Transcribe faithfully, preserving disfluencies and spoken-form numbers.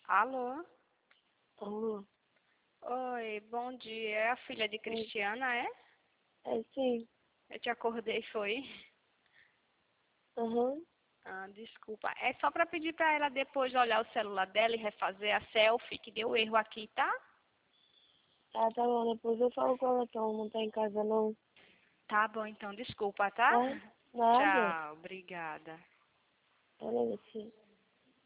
Alô? Alô? Oi, bom dia. É a filha de Cristiana, é? É sim. Eu te acordei, foi? Aham. Ah, desculpa. É só para pedir para ela depois olhar o celular dela e refazer a selfie, que deu erro aqui, tá? Tá, tá bom. Depois eu falo com ela que ela não tá em casa não. Tá bom, então, desculpa, tá? Tá? Nada. Tchau, obrigada. Olha assim.